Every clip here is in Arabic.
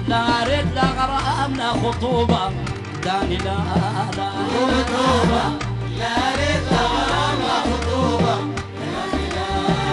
لا ريت لا غرام لا خطوبة داني لا خطوبة لا ريت لا غرام لا خطوبة داني لا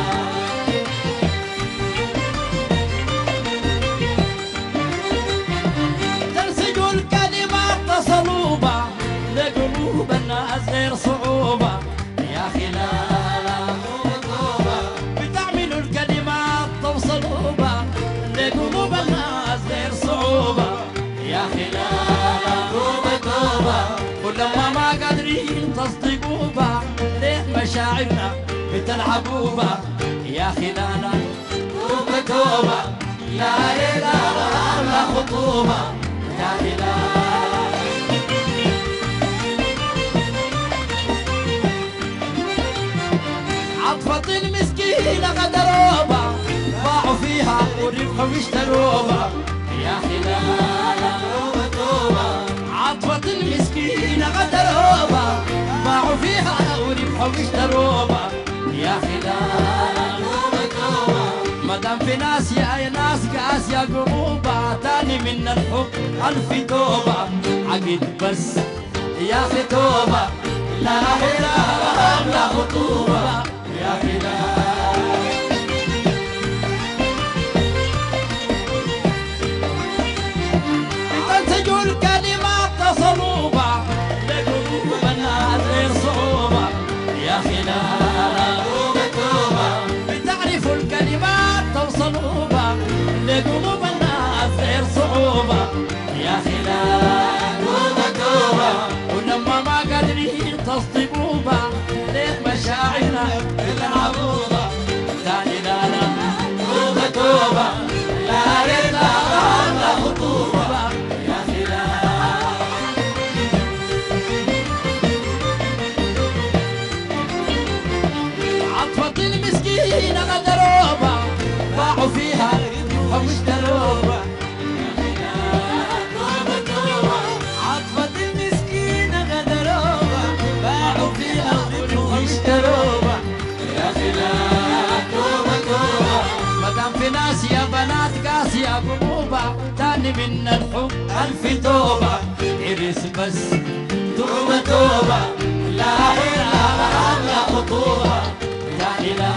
تنسجوا الكلمات تصلوبة لقلوب الناس غير صعوبة يا أخي لا خطوبة بتعملوا الكلمات توصلوبة لقلوب الناس غير صعوبة يا أخي لا توبة ولما ما قادرين تصدقوبة ليه مشاعرنا بتلعبوبة يا أخي لا توبة لا إله لا خطوبة يا أخي لا عطفة المسكينة غدروبة باعوا فيها وربحوا واشتروبة يا أخي لا توبة عطفة المسكينة غدروبة باعوا فيها وربحوا واشتروبة يا أخي لا توبة مدام في ناس يا ناس كاس يا قلوبة تاني من الحب ألف توبة عقد بس يا أخي توبة لا إله لا خطوبة يا أخي لا تنسجوا الكلمات تصلوبة لقلوب الناس غير صعوبة يا أخي لا توبة بتعرفوا الكلمات توصلوبة لقلوب الناس غير صعوبة يا أخي لا توبة ولما ما قادرين تصطبوبة ليه مشاعرنا العبوبة تاني لا توبة لا رضا لا خطوبة يا أخي لا عطفة المسكينة غدروبة باعوا فيها واشتروبة يا أخي لا توبة عطفة المسكينة غدروبة باعوا فيها واشتروبة يا أخي لا توبة مدام في ناس يا بنات قاس يا قلوبة تاني من الحب ألف توبة عرس بس توبة لا إله لا خطوبة تاني لا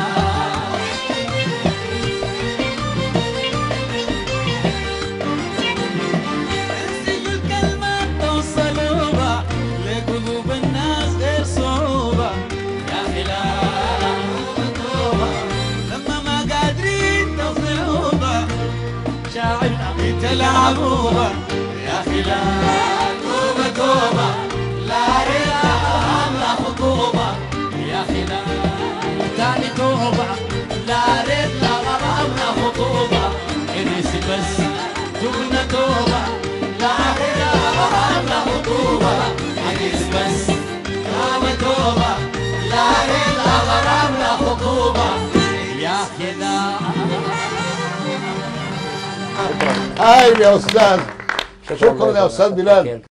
انسجوا الكلمات توصلوبة لقلوب الناس غير صعوبة يا أخي لا توبة لما ما قادرين تصلوبة شاعرنا بتلعبوبة يا أخي لا توبة لا إله لا خطوبة يا أخي لا تاني توبة لا ريت لا غرام لا خطوبة إنس بس جبنا توبة لا إله غرام لا خطوبة إنس بس توبة لا ريت لا غرام لا خطوبة يا أخي لا هاي يا أستاذ، شكرا يا أستاذ بلال.